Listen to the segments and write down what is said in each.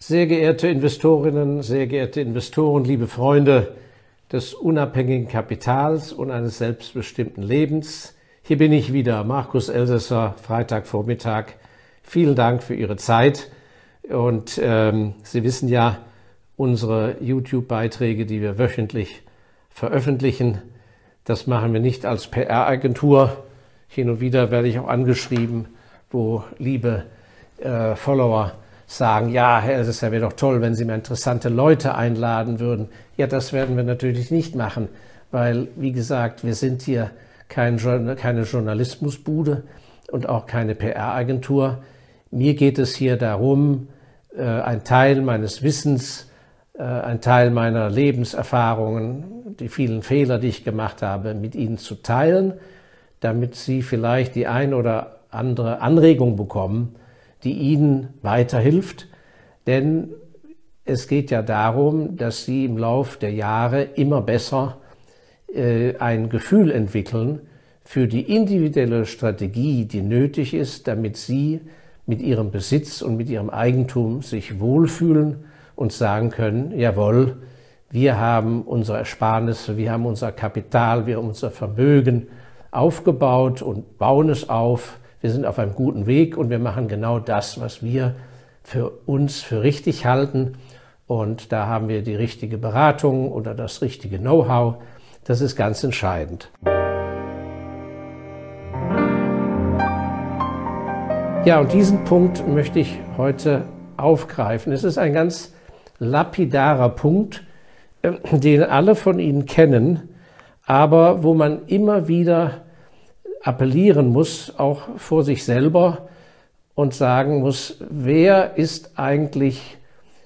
Sehr geehrte Investorinnen, sehr geehrte Investoren, liebe Freunde des unabhängigen Kapitals und eines selbstbestimmten Lebens. Hier bin ich wieder, Markus Elsässer, Freitagvormittag. Vielen Dank für Ihre Zeit. Und Sie wissen ja, unsere YouTube-Beiträge, die wir wöchentlich veröffentlichen, das machen wir nicht als PR-Agentur. Hin und wieder werde ich auch angeschrieben, wo liebe Follower sagen, ja, Herr Elsässer, wäre doch toll, wenn Sie mir interessante Leute einladen würden. Ja, das werden wir natürlich nicht machen, weil, wie gesagt, wir sind hier keine Journalismusbude und auch keine PR-Agentur. Mir geht es hier darum, ein Teil meines Wissens, ein Teil meiner Lebenserfahrungen, die vielen Fehler, die ich gemacht habe, mit Ihnen zu teilen, damit Sie vielleicht die ein oder andere Anregung bekommen, die Ihnen weiterhilft. Denn es geht ja darum, dass Sie im Lauf der Jahre immer besser ein Gefühl entwickeln für die individuelle Strategie, die nötig ist, damit Sie mit Ihrem Besitz und mit Ihrem Eigentum sich wohlfühlen und sagen können, jawohl, wir haben unsere Ersparnisse, wir haben unser Kapital, wir haben unser Vermögen aufgebaut und bauen es auf. Wir sind auf einem guten Weg und wir machen genau das, was wir für uns für richtig halten. Und da haben wir die richtige Beratung oder das richtige Know-how. Das ist ganz entscheidend. Ja, und diesen Punkt möchte ich heute aufgreifen. Es ist ein ganz lapidarer Punkt, den alle von Ihnen kennen, aber wo man immer wieder appellieren muss, auch vor sich selber, und sagen muss, wer ist eigentlich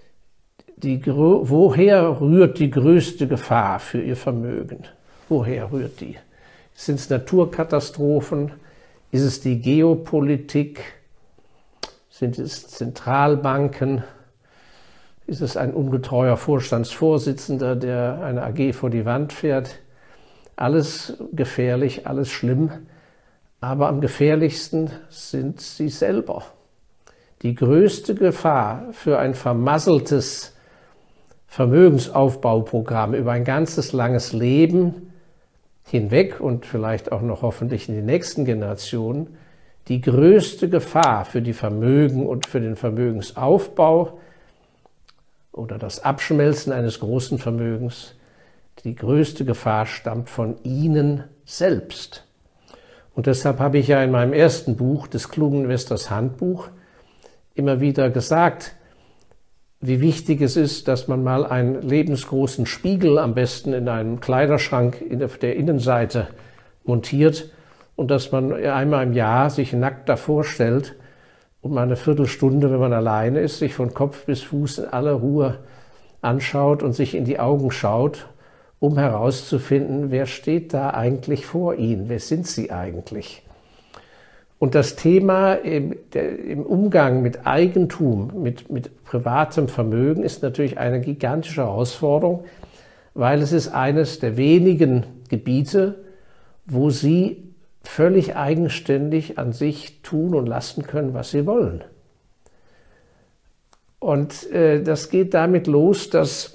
woher rührt die größte Gefahr für Ihr Vermögen? Woher rührt die? Sind es Naturkatastrophen? Ist es die Geopolitik? Sind es Zentralbanken? Ist es ein ungetreuer Vorstandsvorsitzender, der eine AG vor die Wand fährt? Alles gefährlich, alles schlimm. Aber am gefährlichsten sind Sie selber. Die größte Gefahr für ein vermasseltes Vermögensaufbauprogramm über ein ganzes langes Leben hinweg und vielleicht auch noch hoffentlich in die nächsten Generationen, die größte Gefahr für die Vermögen und für den Vermögensaufbau oder das Abschmelzen eines großen Vermögens, die größte Gefahr stammt von Ihnen selbst. Und deshalb habe ich ja in meinem ersten Buch, des klugen Investors Handbuch, immer wieder gesagt, wie wichtig es ist, dass man mal einen lebensgroßen Spiegel am besten in einem Kleiderschrank auf der Innenseite montiert und dass man einmal im Jahr sich nackt davor stellt und mal eine Viertelstunde, wenn man alleine ist, sich von Kopf bis Fuß in aller Ruhe anschaut und sich in die Augen schaut, um herauszufinden, wer steht da eigentlich vor Ihnen, wer sind Sie eigentlich? Und das Thema im Umgang mit Eigentum, mit privatem Vermögen ist natürlich eine gigantische Herausforderung, weil es ist eines der wenigen Gebiete, wo Sie völlig eigenständig an sich tun und lassen können, was Sie wollen. Und das geht damit los, dass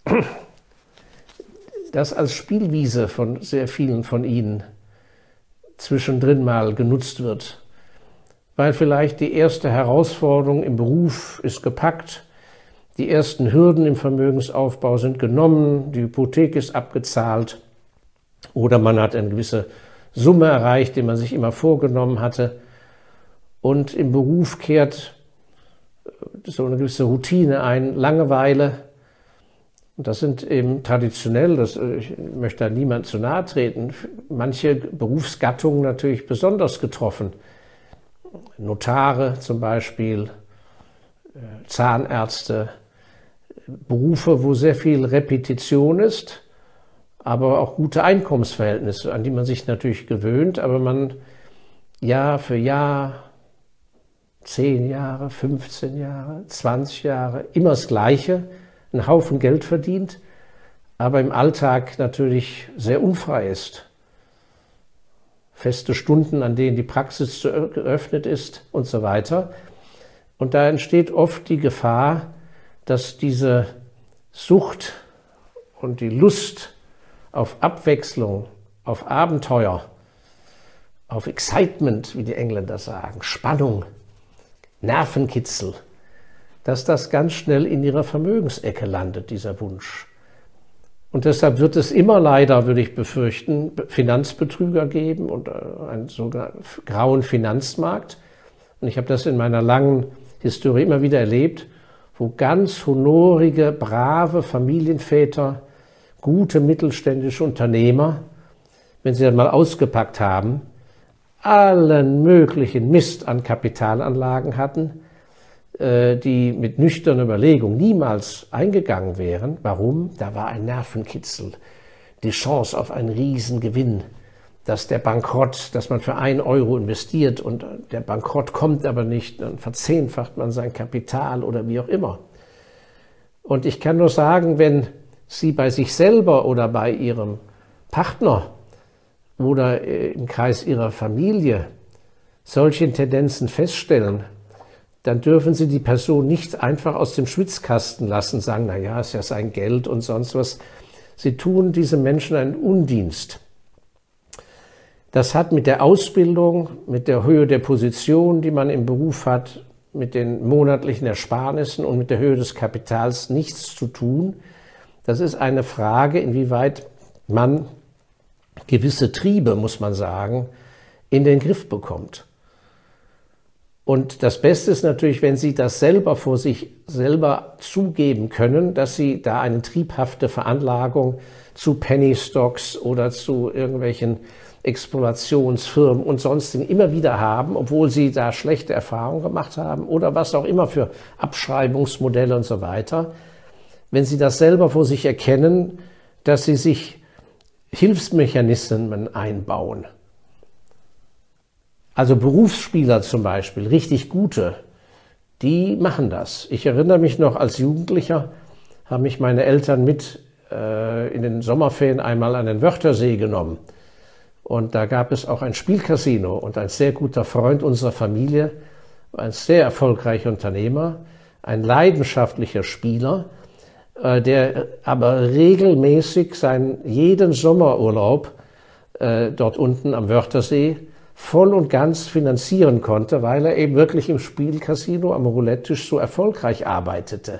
das als Spielwiese von sehr vielen von Ihnen zwischendrin mal genutzt wird, weil vielleicht die erste Herausforderung im Beruf ist gepackt, die ersten Hürden im Vermögensaufbau sind genommen, die Hypothek ist abgezahlt oder man hat eine gewisse Summe erreicht, die man sich immer vorgenommen hatte, und im Beruf kehrt so eine gewisse Routine ein, Langeweile. Und das sind eben traditionell, ich möchte da niemand zu nahe treten, manche Berufsgattungen natürlich besonders getroffen. Notare zum Beispiel, Zahnärzte, Berufe, wo sehr viel Repetition ist, aber auch gute Einkommensverhältnisse, an die man sich natürlich gewöhnt, aber man Jahr für Jahr, 10 Jahre, 15 Jahre, 20 Jahre, immer das Gleiche, einen Haufen Geld verdient, aber im Alltag natürlich sehr unfrei ist. Feste Stunden, an denen die Praxis geöffnet ist und so weiter. Und da entsteht oft die Gefahr, dass diese Sucht und die Lust auf Abwechslung, auf Abenteuer, auf Excitement, wie die Engländer sagen, Spannung, Nervenkitzel, dass das ganz schnell in ihrer Vermögensecke landet, dieser Wunsch. Und deshalb wird es immer leider, würde ich befürchten, Finanzbetrüger geben und einen sogenannten grauen Finanzmarkt. Und ich habe das in meiner langen Historie immer wieder erlebt, wo ganz honorige, brave Familienväter, gute mittelständische Unternehmer, wenn sie dann mal ausgepackt haben, allen möglichen Mist an Kapitalanlagen hatten, die mit nüchterner Überlegung niemals eingegangen wären. Warum? Da war ein Nervenkitzel, die Chance auf einen Riesengewinn, dass der Bankrott, dass man für 1 Euro investiert und der Bankrott kommt aber nicht, dann verzehnfacht man sein Kapital oder wie auch immer. Und ich kann nur sagen, wenn Sie bei sich selber oder bei Ihrem Partner oder im Kreis Ihrer Familie solche Tendenzen feststellen, dann dürfen Sie die Person nicht einfach aus dem Schwitzkasten lassen, sagen, na ja, ist ja sein Geld und sonst was. Sie tun diesem Menschen einen Undienst. Das hat mit der Ausbildung, mit der Höhe der Position, die man im Beruf hat, mit den monatlichen Ersparnissen und mit der Höhe des Kapitals nichts zu tun. Das ist eine Frage, inwieweit man gewisse Triebe, muss man sagen, in den Griff bekommt. Und das Beste ist natürlich, wenn Sie das selber vor sich selber zugeben können, dass Sie da eine triebhafte Veranlagung zu Penny Stocks oder zu irgendwelchen Explorationsfirmen und sonstigen immer wieder haben, obwohl Sie da schlechte Erfahrungen gemacht haben oder was auch immer für Abschreibungsmodelle und so weiter. Wenn Sie das selber vor sich erkennen, dass Sie sich Hilfsmechanismen einbauen. Also Berufsspieler zum Beispiel, richtig gute, die machen das. Ich erinnere mich noch, als Jugendlicher haben mich meine Eltern mit in den Sommerferien einmal an den Wörthersee genommen. Und da gab es auch ein Spielcasino und ein sehr guter Freund unserer Familie, ein sehr erfolgreicher Unternehmer, ein leidenschaftlicher Spieler, der aber regelmäßig jeden Sommerurlaub dort unten am Wörthersee voll und ganz finanzieren konnte, weil er eben wirklich im Spielcasino am Roulette-Tisch so erfolgreich arbeitete.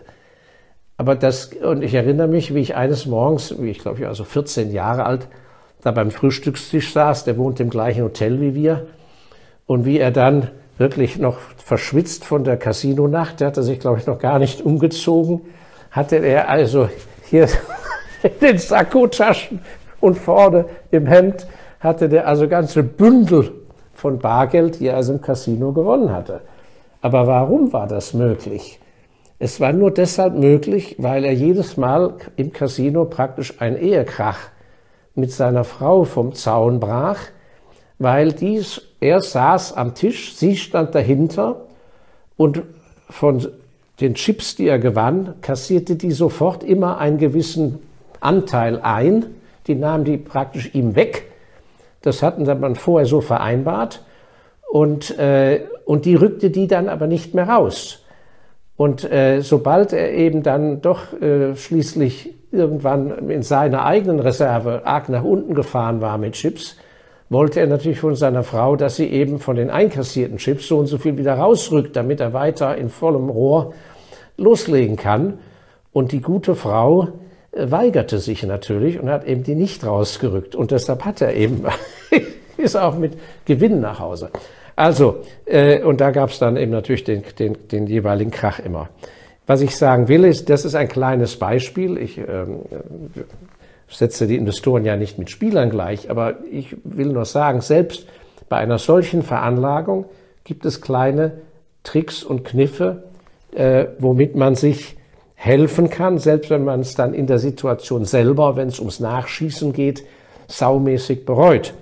Und ich erinnere mich, wie ich eines Morgens, ich glaube, ich war also 14 Jahre alt, da beim Frühstückstisch saß, der wohnt im gleichen Hotel wie wir, und wie er dann wirklich noch verschwitzt von der Casinonacht, der hatte sich, glaube ich, noch gar nicht umgezogen, hatte er also hier in den Sakkotaschen und vorne im Hemd hatte der also ganze Bündel von Bargeld, die er also im Casino gewonnen hatte. Aber warum war das möglich? Es war nur deshalb möglich, weil er jedes Mal im Casino praktisch einen Ehekrach mit seiner Frau vom Zaun brach, weil er saß am Tisch, sie stand dahinter und von den Chips, die er gewann, kassierte die sofort immer einen gewissen Anteil ein. Die nahm die praktisch ihm weg. Das hatten man vorher so vereinbart. Und die rückte die dann aber nicht mehr raus. Und sobald er eben dann doch schließlich irgendwann in seiner eigenen Reserve arg nach unten gefahren war mit Chips, wollte er natürlich von seiner Frau, dass sie eben von den einkassierten Chips so und so viel wieder rausrückt, damit er weiter in vollem Rohr loslegen kann. Und die gute Frau weigerte sich natürlich und hat eben die nicht rausgerückt. Und deshalb hat er eben, ist auch mit Gewinn nach Hause. Also, und da gab es dann eben natürlich den jeweiligen Krach immer. Was ich sagen will, ist, das ist ein kleines Beispiel. Ich setze die Investoren ja nicht mit Spielern gleich, aber ich will nur sagen, selbst bei einer solchen Veranlagung gibt es kleine Tricks und Kniffe, womit man sich helfen kann, selbst wenn man es dann in der Situation selber, wenn es ums Nachschießen geht, saumäßig bereut.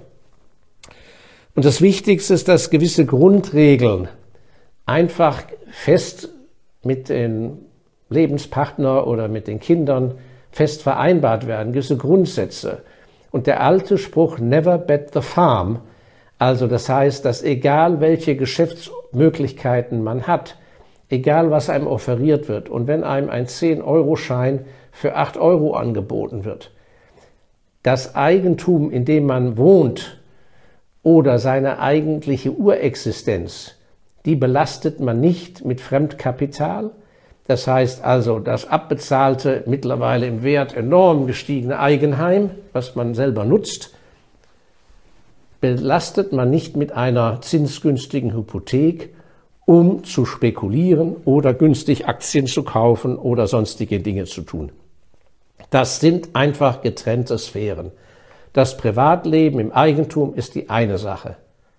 Und das Wichtigste ist, dass gewisse Grundregeln einfach fest mit dem Lebenspartner oder mit den Kindern fest vereinbart werden, gewisse Grundsätze. Und der alte Spruch, never bet the farm, also das heißt, dass egal welche Geschäftsmöglichkeiten man hat, egal was einem offeriert wird. Und wenn einem ein 10-Euro-Schein für 8 Euro angeboten wird, das Eigentum, in dem man wohnt oder seine eigentliche Urexistenz, die belastet man nicht mit Fremdkapital. Das heißt also, das abbezahlte, mittlerweile im Wert enorm gestiegene Eigenheim, was man selber nutzt, belastet man nicht mit einer zinsgünstigen Hypothek, um zu spekulieren oder günstig Aktien zu kaufen oder sonstige Dinge zu tun. Das sind einfach getrennte Sphären. Das Privatleben im Eigentum ist die eine Sache.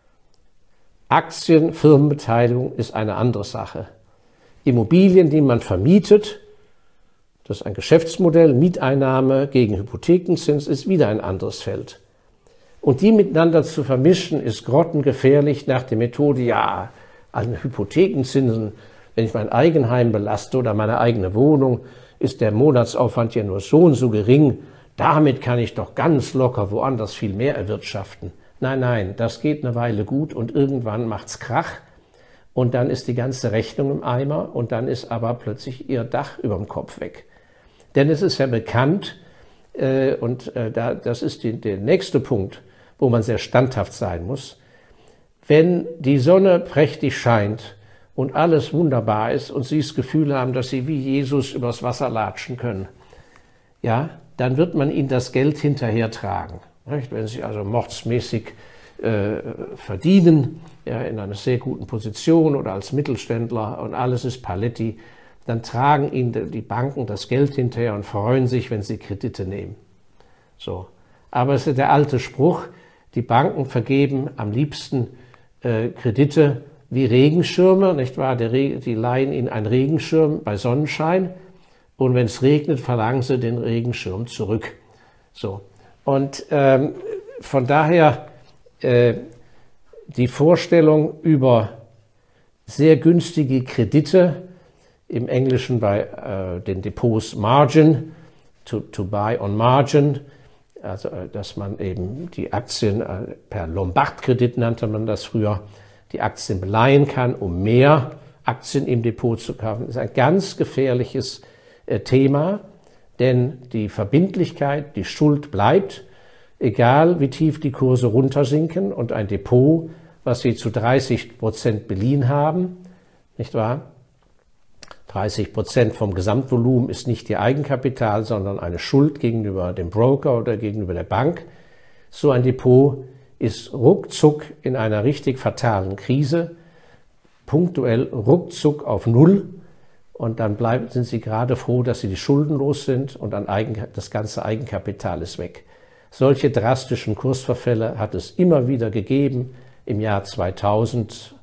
Aktien, Firmenbeteiligung ist eine andere Sache. Immobilien, die man vermietet, das ist ein Geschäftsmodell, Mieteinnahme gegen Hypothekenzins ist wieder ein anderes Feld. Und die miteinander zu vermischen, ist grottengefährlich nach der Methode, ja, an Hypothekenzinsen, wenn ich mein Eigenheim belaste oder meine eigene Wohnung, ist der Monatsaufwand ja nur so und so gering, damit kann ich doch ganz locker woanders viel mehr erwirtschaften. Nein, nein, das geht eine Weile gut und irgendwann macht's Krach und dann ist die ganze Rechnung im Eimer und dann ist aber plötzlich ihr Dach über dem Kopf weg. Denn es ist ja bekannt, das ist der nächste Punkt, wo man sehr standhaft sein muss, wenn die Sonne prächtig scheint und alles wunderbar ist und Sie das Gefühl haben, dass Sie wie Jesus übers Wasser latschen können, ja, dann wird man Ihnen das Geld hinterher tragen. Wenn Sie also mordsmäßig verdienen, ja, in einer sehr guten Position oder als Mittelständler und alles ist Paletti, dann tragen Ihnen die Banken das Geld hinterher und freuen sich, wenn Sie Kredite nehmen. So. Aber es ist der alte Spruch, die Banken vergeben am liebsten Kredite wie Regenschirme, nicht wahr? Die leihen Ihnen einen Regenschirm bei Sonnenschein und wenn es regnet, verlangen sie den Regenschirm zurück. So. Und von daher die Vorstellung über sehr günstige Kredite, im Englischen bei den Depots Margin, to buy on margin, also dass man eben die Aktien per Lombardkredit nannte man das früher, die Aktien beleihen kann, um mehr Aktien im Depot zu kaufen, ist ein ganz gefährliches Thema, denn die Verbindlichkeit, die Schuld bleibt, egal wie tief die Kurse runtersinken und ein Depot, was Sie zu 30% beliehen haben, nicht wahr? 30% vom Gesamtvolumen ist nicht Ihr Eigenkapital, sondern eine Schuld gegenüber dem Broker oder gegenüber der Bank. So ein Depot ist ruckzuck in einer richtig fatalen Krise, punktuell ruckzuck auf Null und dann sind Sie gerade froh, dass Sie die Schulden los sind und das ganze Eigenkapital ist weg. Solche drastischen Kursverfälle hat es immer wieder gegeben im Jahr 2001,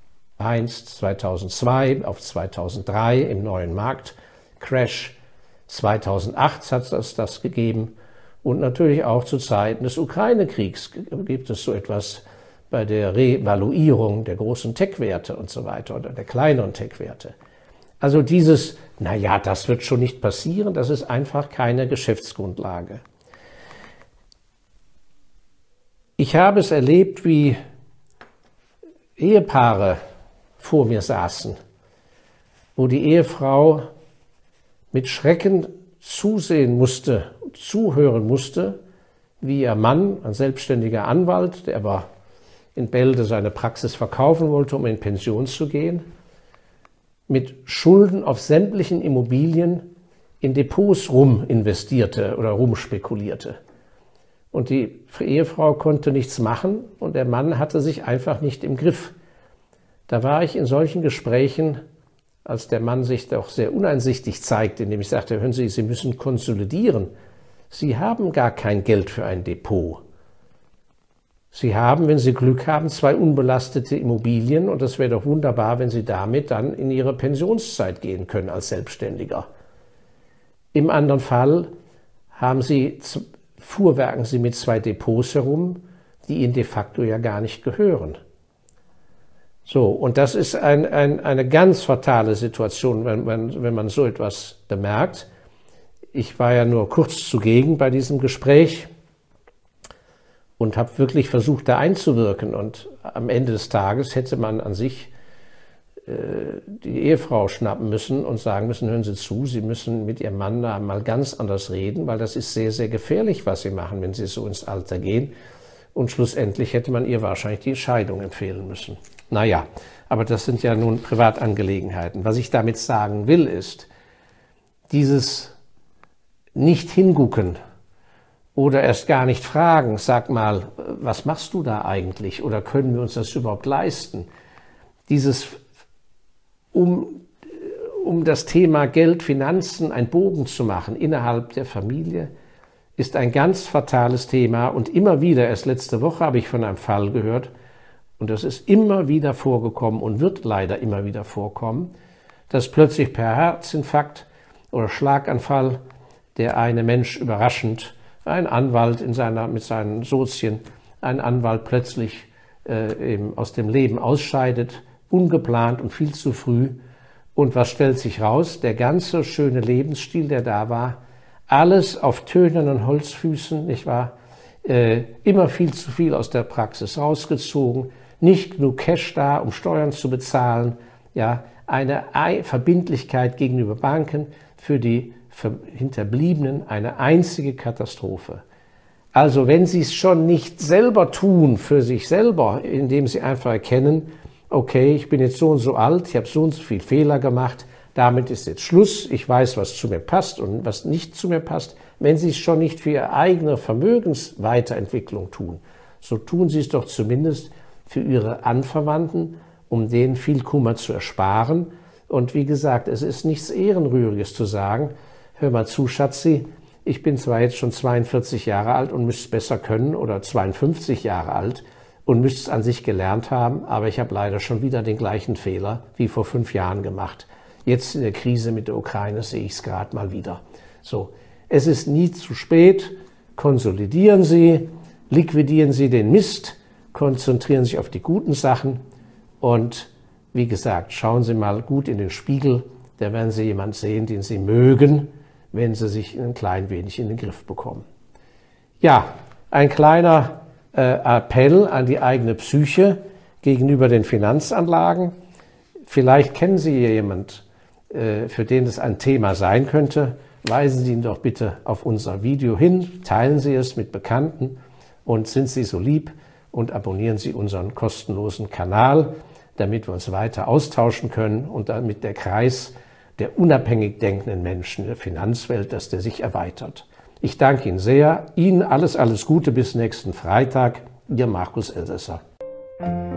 2002, auf 2003 im neuen Marktcrash. 2008 hat es das gegeben und natürlich auch zu Zeiten des Ukraine-Kriegs gibt es so etwas bei der Revaluierung der großen Tech-Werte und so weiter oder der kleineren Tech-Werte. Also dieses, naja, das wird schon nicht passieren, das ist einfach keine Geschäftsgrundlage. Ich habe es erlebt, wie Ehepaare vor mir saßen, wo die Ehefrau mit Schrecken zusehen musste, zuhören musste, wie ihr Mann, ein selbstständiger Anwalt, der aber in Bälde seine Praxis verkaufen wollte, um in Pension zu gehen, mit Schulden auf sämtlichen Immobilien in Depots ruminvestierte oder rumspekulierte. Und die Ehefrau konnte nichts machen und der Mann hatte sich einfach nicht im Griff. Da war ich in solchen Gesprächen, als der Mann sich doch sehr uneinsichtig zeigte, indem ich sagte, hören Sie, Sie müssen konsolidieren. Sie haben gar kein Geld für ein Depot. Sie haben, wenn Sie Glück haben, 2 unbelastete Immobilien und es wäre doch wunderbar, wenn Sie damit dann in Ihre Pensionszeit gehen können als Selbstständiger. Im anderen Fall fuhrwerken Sie mit 2 Depots herum, die Ihnen de facto ja gar nicht gehören. So, und das ist eine ganz fatale Situation, wenn man so etwas bemerkt. Ich war ja nur kurz zugegen bei diesem Gespräch und habe wirklich versucht, da einzuwirken. Und am Ende des Tages hätte man an sich die Ehefrau schnappen müssen und sagen müssen, hören Sie zu, Sie müssen mit Ihrem Mann da mal ganz anders reden, weil das ist sehr, sehr gefährlich, was Sie machen, wenn Sie so ins Alter gehen. Und schlussendlich hätte man ihr wahrscheinlich die Scheidung empfehlen müssen. Naja, aber das sind ja nun Privatangelegenheiten. Was ich damit sagen will, ist, dieses nicht hingucken oder erst gar nicht fragen, sag mal, was machst du da eigentlich oder können wir uns das überhaupt leisten? Dieses, um das Thema Geld, Finanzen einen Bogen zu machen innerhalb der Familie, ist ein ganz fatales Thema und immer wieder, erst letzte Woche habe ich von einem Fall gehört, und das ist immer wieder vorgekommen und wird leider immer wieder vorkommen, dass plötzlich per Herzinfarkt oder Schlaganfall der eine Mensch überraschend, ein Anwalt mit seinen Sozien, ein Anwalt plötzlich eben aus dem Leben ausscheidet, ungeplant und viel zu früh. Und was stellt sich raus? Der ganze schöne Lebensstil, der da war, alles auf tönernen Holzfüßen, nicht wahr? Immer viel zu viel aus der Praxis rausgezogen, nicht genug Cash da, um Steuern zu bezahlen, ja, eine Verbindlichkeit gegenüber Banken, für die Hinterbliebenen eine einzige Katastrophe. Also wenn Sie es schon nicht selber tun für sich selber, indem Sie einfach erkennen, okay, ich bin jetzt so und so alt, ich habe so und so viel Fehler gemacht, damit ist jetzt Schluss, ich weiß, was zu mir passt und was nicht zu mir passt. Wenn Sie es schon nicht für Ihre eigene Vermögensweiterentwicklung tun, so tun Sie es doch zumindest für Ihre Anverwandten, um denen viel Kummer zu ersparen. Und wie gesagt, es ist nichts Ehrenrühriges zu sagen, hör mal zu, Schatzi, ich bin zwar jetzt schon 42 Jahre alt und müsste es besser können oder 52 Jahre alt und müsste es an sich gelernt haben, aber ich habe leider schon wieder den gleichen Fehler wie vor 5 Jahren gemacht. Jetzt in der Krise mit der Ukraine sehe ich es gerade mal wieder. So, es ist nie zu spät. Konsolidieren Sie, liquidieren Sie den Mist, konzentrieren Sie sich auf die guten Sachen und wie gesagt, schauen Sie mal gut in den Spiegel. Da werden Sie jemanden sehen, den Sie mögen, wenn Sie sich ein klein wenig in den Griff bekommen. Ja, ein kleiner Appell an die eigene Psyche gegenüber den Finanzanlagen. Vielleicht kennen Sie hier jemanden, für den es ein Thema sein könnte. Weisen Sie ihn doch bitte auf unser Video hin, teilen Sie es mit Bekannten und sind Sie so lieb und abonnieren Sie unseren kostenlosen Kanal, damit wir uns weiter austauschen können und damit der Kreis der unabhängig denkenden Menschen in der Finanzwelt, dass der sich erweitert. Ich danke Ihnen sehr. Ihnen alles Gute bis nächsten Freitag. Ihr Markus Elsässer.